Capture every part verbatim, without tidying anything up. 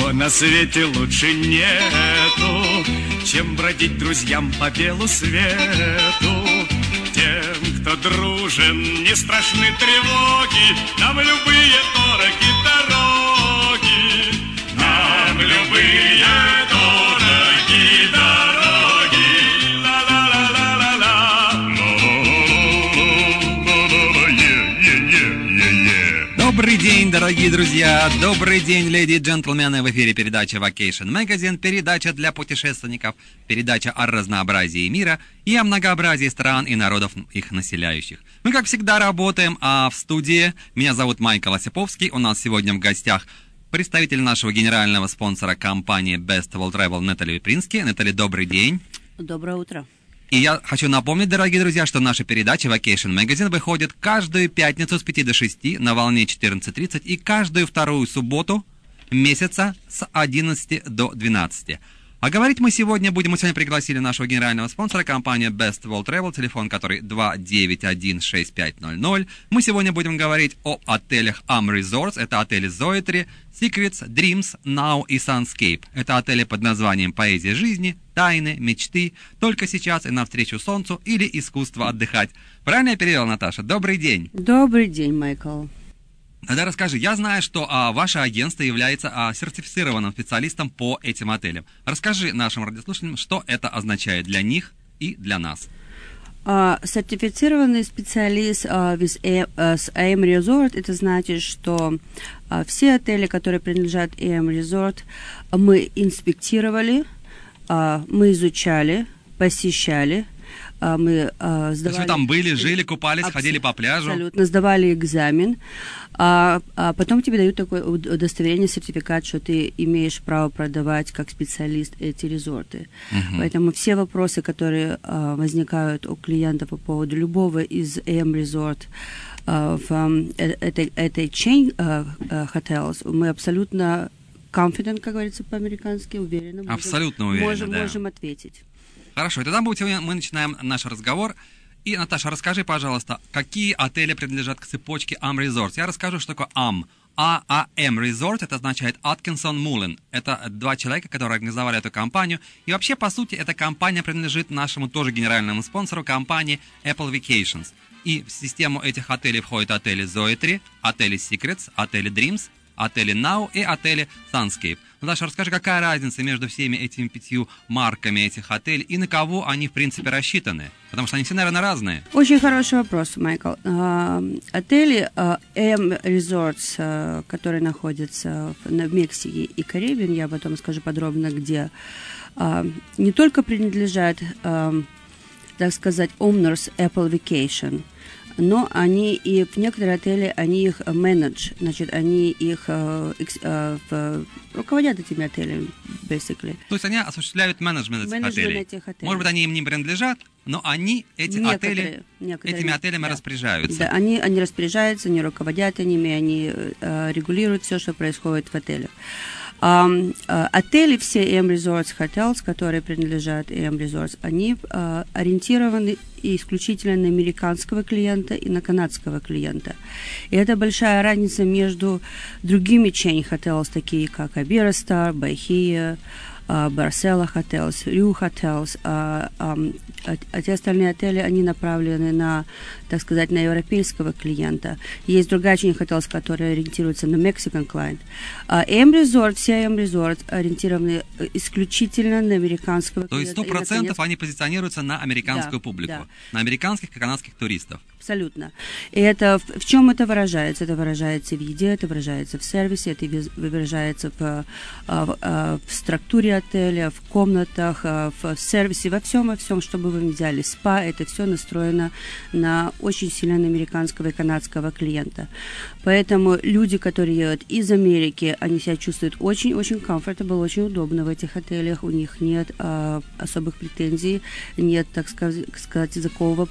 Ничего на свете лучше нету, чем бродить друзьям по белу свету. Тем, кто дружен, не страшны тревоги, нам любые дороги дороги, нам любые дороги дороги. Ла-ла-ла-ла-ла-ла. Добрый день, дорогие друзья! Добрый день, леди и джентльмены! В эфире передача Vacation Magazine, передача для путешественников, передача о разнообразии мира и о многообразии стран и народов, их населяющих. Мы, как всегда, работаем а в студии. Меня зовут Майкл Осиповский. У нас сегодня в гостях представитель нашего генерального спонсора компании Best World Travel Наталья Прински. Наталья, добрый день! Доброе утро! И я хочу напомнить, дорогие друзья, что наша передача Vacation Magazine выходит каждую пятницу с пяти до шести на волне четырнадцать тридцать и каждую вторую субботу месяца с одиннадцати до двенадцати. А говорить мы сегодня будем, мы сегодня пригласили нашего генерального спонсора, компанию Best World Travel, телефон который два девять один шесть пять ноль ноль. Мы сегодня будем говорить о отелях Am Resorts, это отели Zoetry, Secrets, Dreams, Now и Sunscape. Это отели под названием «Поэзия жизни», «Тайны», «Мечты», «Только сейчас» и «Навстречу солнцу» или «Искусство отдыхать». Правильно я перевел, Наташа? Добрый день. Добрый день, Майкл. Тогда расскажи, я знаю, что а, ваше агентство является а, сертифицированным специалистом по этим отелям. Расскажи нашим радиослушателям, что это означает для них и для нас. Uh, сертифицированный специалист uh, with A, uh, с эй эм Resort, это значит, что uh, все отели, которые принадлежат эй эм Resort, мы инспектировали, uh, мы изучали, посещали. Uh, мы uh, сдавали... То есть вы там были, жили, купались, Абс... ходили по пляжу? Абсолютно, сдавали экзамен. А, а потом тебе дают такое удостоверение, сертификат, что ты имеешь право продавать как специалист эти резорты. Uh-huh. Поэтому все вопросы, которые а, возникают у клиентов по поводу любого из эй эм Resort а, в а, этой, этой chain а, а, hotels, мы абсолютно confident, как говорится по-американски, уверенно можем, абсолютно уверенно, можем, да. можем ответить. Хорошо, и тогда мы начинаем наш разговор. И, Наташа, расскажи, пожалуйста, какие отели принадлежат к цепочке Am Resorts? Я расскажу, что такое Am. А А М Resort, это означает Atkinson Mullen. Это два человека, которые организовали эту компанию. И вообще, по сути, эта компания принадлежит нашему тоже генеральному спонсору, компании Apple Vacations. И в систему этих отелей входят отели Zoetry, отели Secrets, отели Dreams, отели Now и отели Sunscape. Наташа, расскажи, какая разница между всеми этими пятью марками этих отелей и на кого они, в принципе, рассчитаны? Потому что они все, наверное, разные. Очень хороший вопрос, Майкл. Uh, отели uh, эй эм Resorts, uh, которые находятся в, в Мексике и Карибе, я потом скажу подробно, где, uh, не только принадлежат, uh, так сказать, owners Apple Vacation, но они и в некоторые отели, они их менедж, значит, они их э, э, руководят этими отелями, basically. То есть они осуществляют менеджмент этих отелей. этих отелей. Может быть, они им не принадлежат, но они эти некоторые, отели, некоторые, этими отелями да. распоряжаются. Да, они, они распоряжаются, они руководят ими, они э, регулируют все, что происходит в отелях. Um, uh, отели все эй эм Resorts Hotels, которые принадлежат эй эм Resorts, они uh, ориентированы исключительно на американского клиента и на канадского клиента. И это большая разница между другими chain hotels, такие как Iberostar, Bahia, uh, Barcella Hotels, Ryu Hotels. Uh, um, а, а те остальные отели, они направлены на, так сказать, на европейского клиента. Есть другая chain hotels, которые ориентируются на Mexican client. Uh, эй эм Resort, все эй эм Resort ориентированы исключительно на американского То клиента. есть сто процентов они позиционируются на американскую да, публику, да. на американских и канадских туристов. Абсолютно. И это в, в чем это выражается? Это выражается в еде, это выражается в сервисе, это выражается в, в, в структуре отеля, в комнатах, в сервисе, во всем, во всем, чтобы вы взяли спа, это все настроено на очень сильно на американского и канадского клиента. Поэтому люди, которые едут из Америки, они себя чувствуют очень-очень comfortable, очень удобно в этих отелях, у них нет а, особых претензий, нет, так сказать, языкового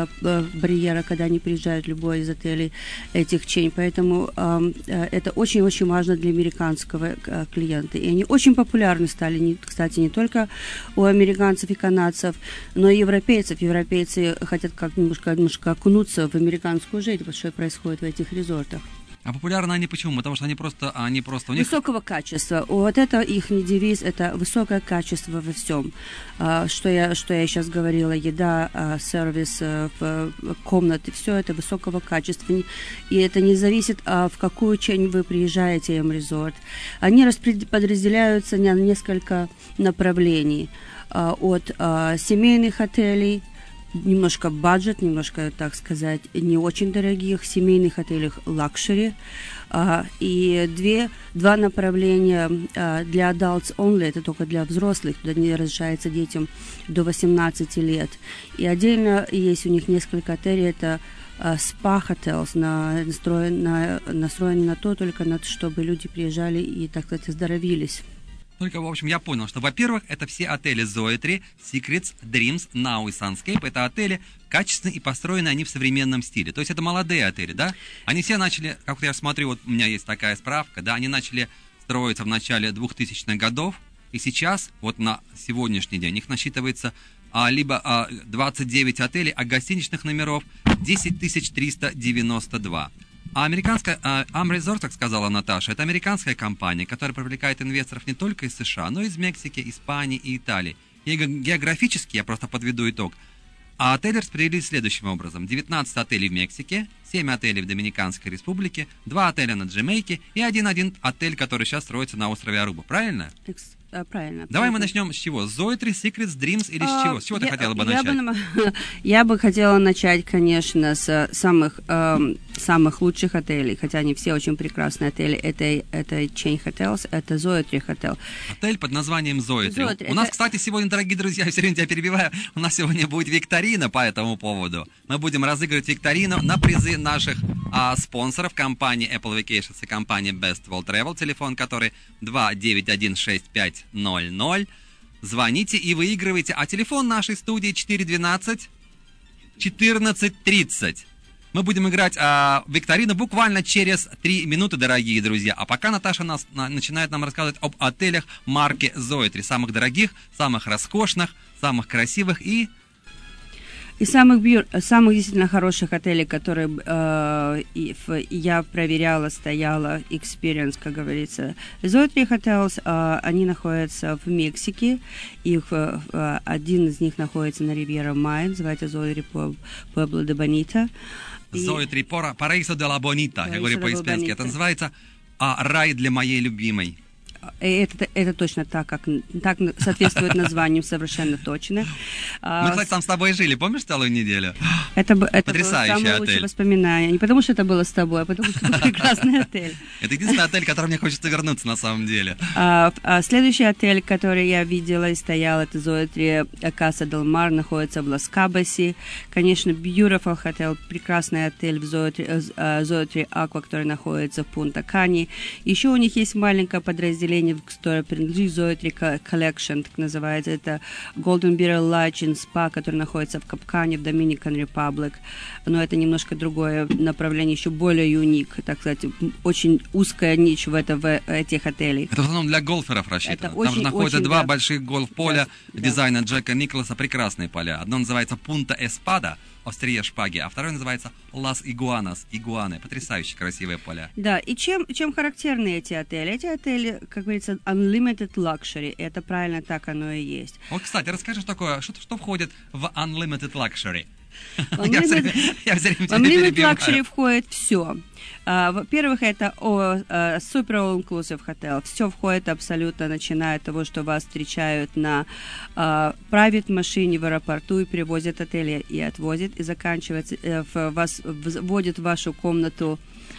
барьера, когда они приезжают в любой из отелей этих chain. Поэтому а, это очень-очень важно для американского а, клиента. И они очень популярны стали, не, кстати, не только у американцев и канадцев, но и европейцев. Европейцы хотят как немножко, немножко окунуться в американскую жизнь, вот что происходит в этих резортах. А популярны они почему? Потому что они просто, они просто у них... Высокого качества. Вот это их девиз, это высокое качество во всем. Что я, что я сейчас говорила, еда, сервис, комнаты, все это высокого качества. И это не зависит, в какую часть вы приезжаете им резорт. Они подразделяются на несколько направлений. От семейных отелей, немножко бюджет, немножко, так сказать, не очень дорогих, семейных отелей лакшери. И две, два направления для adults only, это только для взрослых, туда не разрешается детям до восемнадцати лет. И отдельно есть у них несколько отелей, это spa hotels, на, настроен, на, настроены на то, только на то, чтобы люди приезжали и, так сказать, оздоровились. Только, в общем, я понял, что, во-первых, это все отели Zoetry, Secrets, Dreams, Now и Sunscape. Это отели качественные и построены они в современном стиле. То есть это молодые отели, да? Они все начали, как я смотрю, вот у меня есть такая справка, да, они начали строиться в начале двухтысячных годов, и сейчас, вот на сегодняшний день, их насчитывается а, либо а, двадцать девять отелей, а гостиничных номеров десять тысяч триста девяносто два. А американская Amresort, как сказала Наташа, это американская компания, которая привлекает инвесторов не только из США, но и из Мексики, Испании и Италии. И географически, я просто подведу итог, а отели распределились следующим образом. девятнадцать отелей в Мексике, семь отелей в Доминиканской Республике, два отеля на Джамайке и один, один отель, который сейчас строится на острове Аруба. Правильно? А, правильно. Давай мы начнем с чего? С Zoetry, Secrets, Dreams или с чего? С чего я, ты хотела бы я начать? Бы, я бы хотела начать, конечно, с самых, э, самых лучших отелей, хотя они все очень прекрасные отели. Это, это Chain Hotels, это Zoetry Hotel. Отель под названием Zoetry. Zoetry. У нас, это... кстати, сегодня, дорогие друзья, я все время тебя перебиваю, у нас сегодня будет викторина по этому поводу. Мы будем разыгрывать викторину на призы наших а, спонсоров, компании Apple Vacations и компании Best World Travel, телефон который два девять один шесть пять ноль ноль. Звоните и выигрывайте. А телефон нашей студии четыре двенадцать четырнадцать тридцать. Мы будем играть а, в викторину буквально через три минуты, дорогие друзья. А пока Наташа нас, на, начинает нам рассказывать об отелях марки Zoetry. Самых дорогих, самых роскошных, самых красивых и... И самых, бью... самых действительно хороших отелей, которые э, и, в, я проверяла, стояла, experience, как говорится. Zoetry Hotels, э, они находятся в Мексике. Их, э, один из них находится на Ривьера Майя, называется Zoetry Pueblo de Bonita. Zoetry Paraíso de la Bonita, я говорю по-испански. Это называется а, «Рай для моей любимой». Это, это точно так, как так соответствует названию, совершенно точно. Мы, кстати, там с тобой жили, помнишь, целую неделю? Это, это Потрясающий было самое отель. лучшее воспоминание. Не потому, что это было с тобой, а потому, что это прекрасный отель. Это единственный отель, в который мне хочется вернуться, на самом деле. А, а следующий отель, который я видела и стоял, это Zoetry Casa del Mar, находится в Лас-Кабасе. Конечно, Beautiful Hotel, прекрасный отель в Zoetry, Zoetry Aqua, который находится в Пунта-Кане. Еще у них есть маленькое подразделение, которое принадлежит Zoetry Collection, так называется. Это Golden Beer Lodge and Spa, который находится в Капкане, в Dominican Republic. Но это немножко другое направление, еще более уник, так сказать, очень узкая ниш в, это, в этих отелях. Это в основном для гольферов рассчитано. Это Там очень, же находятся очень, два да. больших гольф-поля Да, дизайна Джека Николаса, прекрасные поля. Одно называется Пунта Эспада, острие шпаги, а второе называется Лас Игуанас, Игуаны. Потрясающе красивые поля. Да, и чем, чем характерны эти отели? Эти отели, как говорится, unlimited luxury. Это правильно так оно и есть. Вот, кстати, расскажи, что такое, что, что входит в unlimited luxury? Unlimited, Я все время тебя unlimited перебиваю. luxury входит все. Uh, во-первых, это о, uh, super all-inclusive hotel. Все входит абсолютно, начиная от того, что вас встречают на uh, private машине в аэропорту и привозят в отель и отвозят, и заканчивается, uh, в, вас вводят в вашу комнату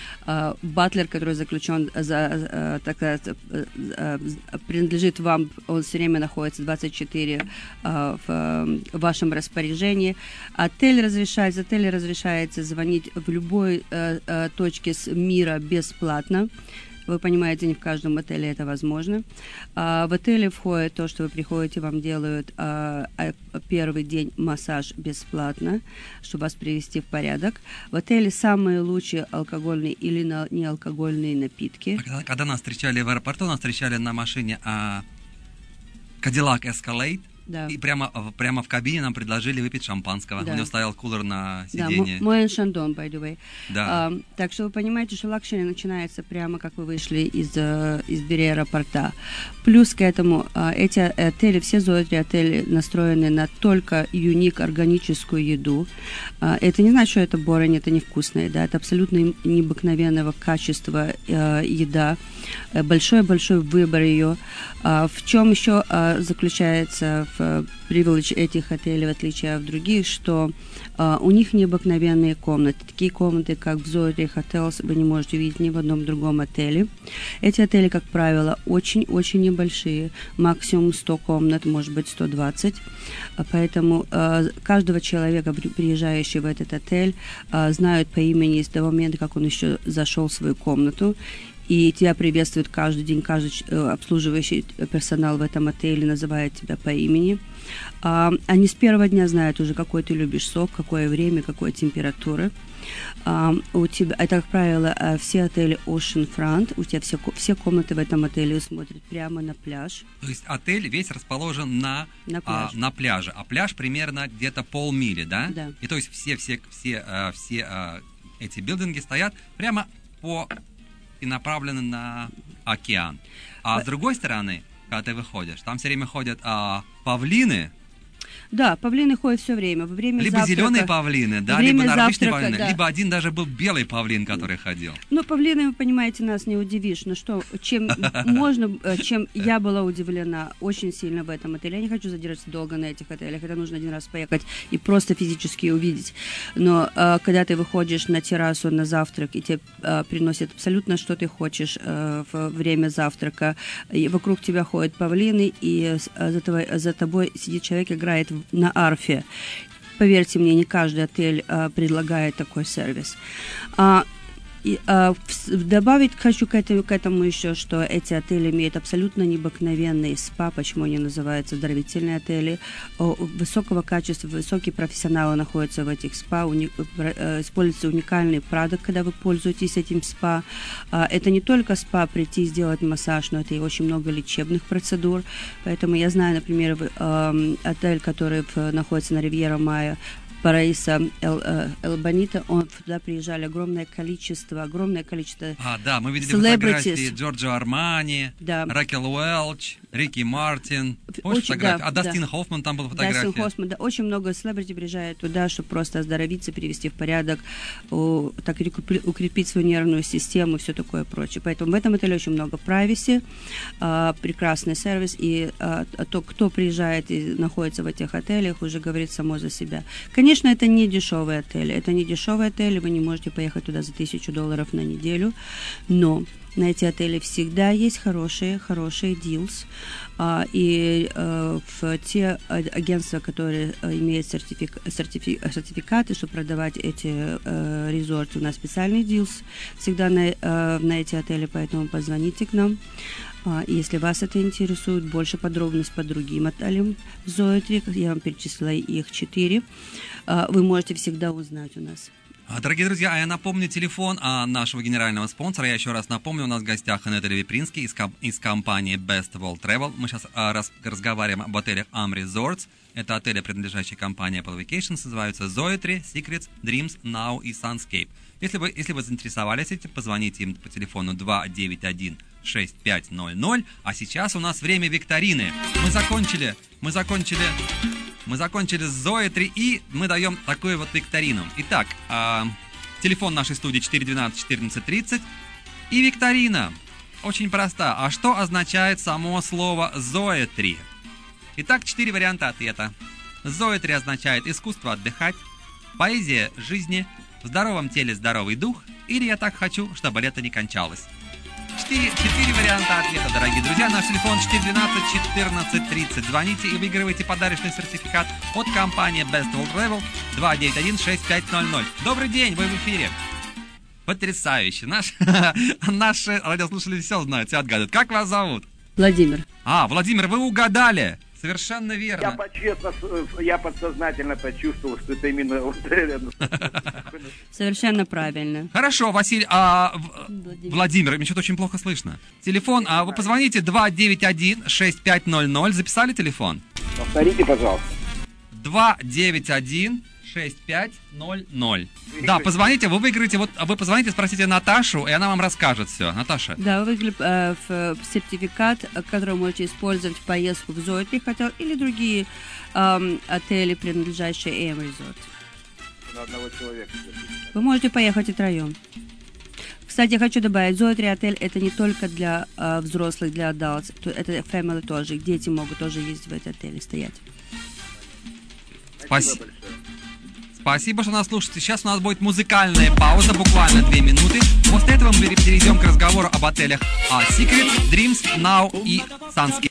Uh, батлер, который заключен, за, uh, так сказать, uh, uh, принадлежит вам, он все время находится двадцать четыре uh, в uh, вашем распоряжении. Отель разрешается, отель разрешается звонить в любой uh, uh, точке с мира бесплатно. Вы понимаете, не в каждом отеле это возможно. А, в отеле входит то, что вы приходите, вам делают а, а, первый день массаж бесплатно, чтобы вас привести в порядок. В отеле самые лучшие алкогольные или на, неалкогольные напитки. А когда, когда нас встречали в аэропорту, нас встречали на машине а, Cadillac Escalade. Да. И прямо, прямо в кабине нам предложили выпить шампанского. Да. У него стоял кулер на Да, сиденье. Моэн Шандон, by the way. Да. А, так что вы понимаете, что лакшери начинается прямо, как вы вышли из, из двери аэропорта. Плюс к этому, эти отели, все Zoetry отели настроены на только юник, органическую еду. Это не значит, что это борань, это невкусная еда. Это абсолютно необыкновенного качества еда. Большой-большой выбор ее. В чем еще заключается в привилегии этих отелей, в отличие от других, что uh, у них необыкновенные комнаты. Такие комнаты, как в Zoetry Hotels, вы не можете увидеть ни в одном другом отеле. Эти отели, как правило, очень-очень небольшие. Максимум сто комнат, может быть, сто двадцать. Поэтому uh, каждого человека, приезжающего в этот отель, uh, знают по имени с того момента, как он еще зашел в свою комнату. И тебя приветствует каждый день, каждый обслуживающий персонал в этом отеле называет тебя по имени. А, они с первого дня знают уже, какой ты любишь сок, какое время, какой температуры. А, у тебя, это, как правило, все отели Oceanfront, у тебя все, все комнаты в этом отеле смотрят прямо на пляж. То есть отель весь расположен на, на, пляж. а, на пляже, а пляж примерно где-то полмили, да? Да. И то есть все, все, все, все, все эти билдинги стоят прямо по... и направлены на океан. А с другой стороны, когда ты выходишь, там все время ходят а, павлины. Да, павлины ходят все время. Во время либо завтрака, зеленые павлины, да, время либо норвежские завтрака, павлины, да. либо один даже был белый павлин, который ходил. Ну, павлины, вы понимаете, нас не удивишь. Но что, чем можно, чем я была удивлена очень сильно в этом отеле. Я не хочу задержаться долго на этих отелях. Это нужно один раз поехать и просто физически увидеть. Но э, когда ты выходишь на террасу на завтрак, и тебе э, приносят абсолютно, что ты хочешь э, в время завтрака, и вокруг тебя ходят павлины, и э, за, тобой, за тобой сидит человек, играет на арфе. Поверьте мне, не каждый отель а, предлагает такой сервис. А, и, а, в, добавить хочу к этому, к этому еще, что эти отели имеют абсолютно необыкновенные спа, почему они называются оздоровительные отели. О, высокого качества, высокие профессионалы находятся в этих спа, уни, э, используется уникальный продукт, когда вы пользуетесь этим спа. А, это не только спа, прийти и сделать массаж, но это и очень много лечебных процедур. Поэтому я знаю, например, в, э, отель, который в, находится на Ривьера Майя, Параиса Эл, Эл Бонита, он туда приезжали огромное количество, огромное количество А, да, мы видели фотографии Джорджо Армани, да. Ракел Уэлч, Рики Мартин. Очень, фотографии? Да, а Дастин да. Хоффман там был фотография. Дастин Хоффман, да. Очень много селебрити приезжает туда, чтобы просто оздоровиться, привести в порядок, о, так укрепить свою нервную систему и все такое прочее. Поэтому в этом отеле очень много privacy, а, прекрасный сервис, и а, то, кто приезжает и находится в этих отелях, уже говорит само за себя. Конечно, это не дешевый отель. Это не дешевый отель, вы не можете поехать туда за тысячу долларов на неделю, но на эти отели всегда есть хорошие, хорошие deals. А, и а, в те агентства, которые а, имеют сертифик, сертифи, сертификаты, чтобы продавать эти а, резорты, у нас специальный deals всегда на, а, на эти отели, поэтому позвоните к нам. Если вас это интересует, больше подробностей по другим отелям Zoetry, я вам перечислила их четыре, вы можете всегда узнать у нас. Дорогие друзья, а я напомню телефон нашего генерального спонсора. Я еще раз напомню, у нас в гостях Анетта Левипринский из, комп- из компании Best World Travel. Мы сейчас а, раз, разговариваем об отелях Am Resorts. Это отели, принадлежащие компании Apple Vacations, называются Zoetry, Secrets, Dreams, Now и Sunscape. Если вы, если вы заинтересовались этим, позвоните им по телефону два девять один шесть пять ноль ноль. А сейчас у нас время викторины. Мы закончили, мы закончили... Мы закончили с Zoetry, и мы даем такую вот викторину. Итак, э, телефон нашей студии четыре двенадцать четырнадцать тридцать. И викторина очень проста. А что означает само слово Zoetry? Итак, четыре варианта ответа. Zoetry означает искусство отдыхать, поэзия жизни, в здоровом теле здоровый дух, или я так хочу, чтобы лето не кончалось. Четыре, четыре варианта ответа, дорогие друзья. Наш телефон четыре двенадцать четырнадцать тридцать. Звоните и выигрывайте подарочный сертификат от компании Best World Travel два девять один шесть пять ноль ноль. Добрый день, вы в эфире. Потрясающе. Наш, наши радиослушатели все знают, все отгадывают. Как вас зовут? Владимир. А, Владимир, вы угадали. Совершенно Я, верно. почестно, я подсознательно почувствовал, что это именно вот рядом. Совершенно правильно. Хорошо, Василий, а, в- Владимир. Владимир, мне что-то очень плохо слышно. Телефон, а вы позвоните два девять один шесть пять ноль ноль, записали телефон? Повторите, пожалуйста. два девять один шесть пять ноль ноль. Да, позвоните, вы выиграете, вот вы позвоните, спросите Наташу, и она вам расскажет все. Наташа. Да, вы выиграли э, в- в сертификат, э, который вы можете использовать в поездку в Зойтри хотел или другие эм, отели, принадлежащие эй эм Resort. На одного человека. Вы можете поехать и втроем. Кстати, я хочу добавить, Зойтри отель это не только для э, взрослых, для adults, то- это family тоже, дети могут тоже ездить в этот отель и стоять. Спасибо. Спасибо, что нас слушаете. Сейчас у нас будет музыкальная пауза, буквально две минуты. После этого мы перейдем к разговору об отелях а, Secret, Dreams, Now и Sunscape.